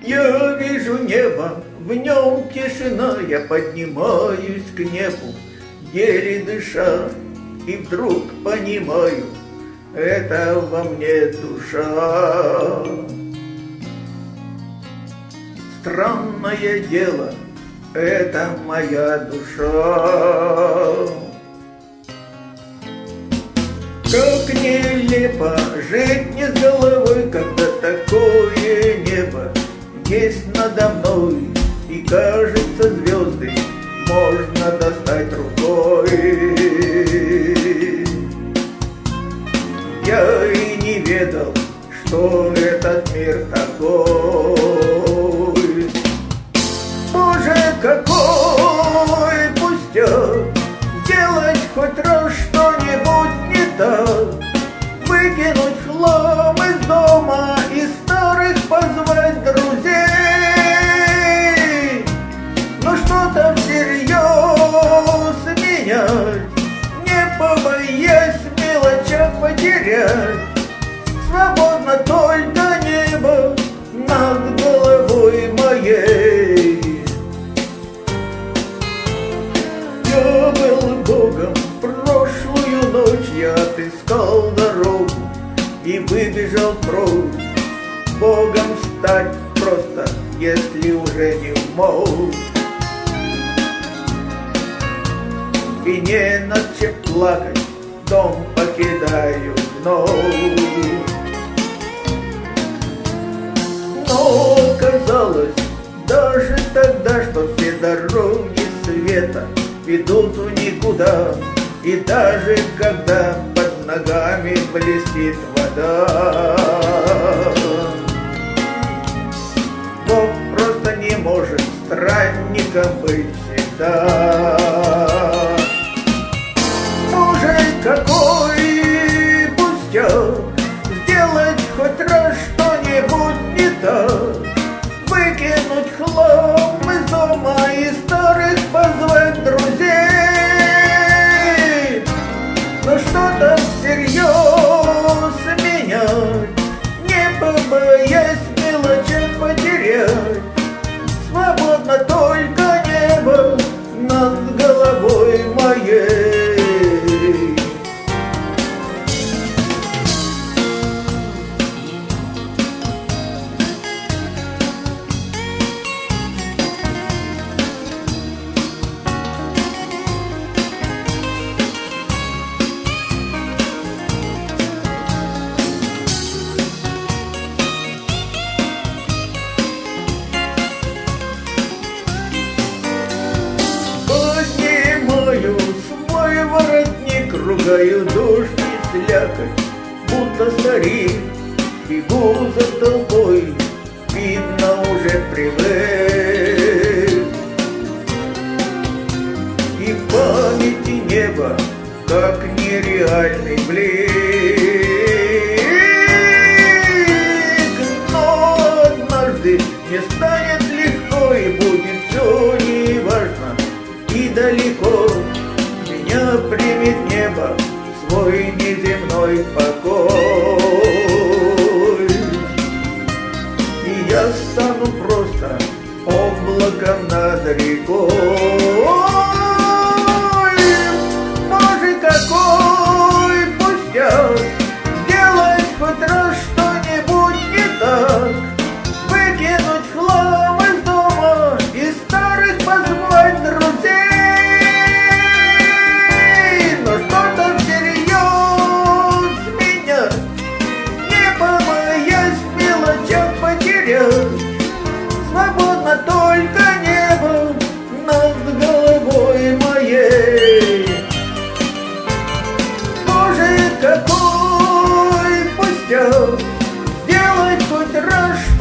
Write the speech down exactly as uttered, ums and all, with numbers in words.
Я вижу небо, в нем тишина, я поднимаюсь к небу, еле дыша, и вдруг понимаю, это во мне душа. Странное дело, это моя душа. Как нелепо жить не с головой, когда такое небо есть надо мной, и кажется, звезды можно достать рукой. Я и не ведал, что этот мир такой. Боже, какой пустяк, сделать хоть раз что-нибудь не так, выкинуть хлам из дома и старых позвать друзей. Но что-то всерьез менять, не побоясь в мелочах потерять. Свободно только небо над головой моей. Я был Богом, прошлую ночь я отыскал дорогу и выбежал прочь. Богом стать просто, если уже не мог. И не над чем плакать, дом покидаю вновь. Но оказалось даже тогда, что все дороги света ведут в никуда. И даже когда под ногами блестит вода, Бог просто не может странником быть всегда. Боже, какой пустяк, сделать хоть раз что-нибудь не так, выкинуть хлам из дома и старых позвать друзей. Но что-то всерьез менять, не побоясь в мелочах потерять. Свободно только небо над головой моей. Свой воротник, ругаю дождь и слякоть, будто старик, бегу за толпой, видно уже привык. И в памяти небо, как нереальный блик. Но однажды мне станет легко, и будет все неважно и далеко. Меня примет небо в свой неземной покой, и я стану просто облаком над рекой. Боже, какой пустяк, сделать хоть раз что-нибудь не так, выкинуть хлам из дома и старых позвать друзей. Свободно только небо над головой моей. Боже, какой пустяк, сделать хоть раз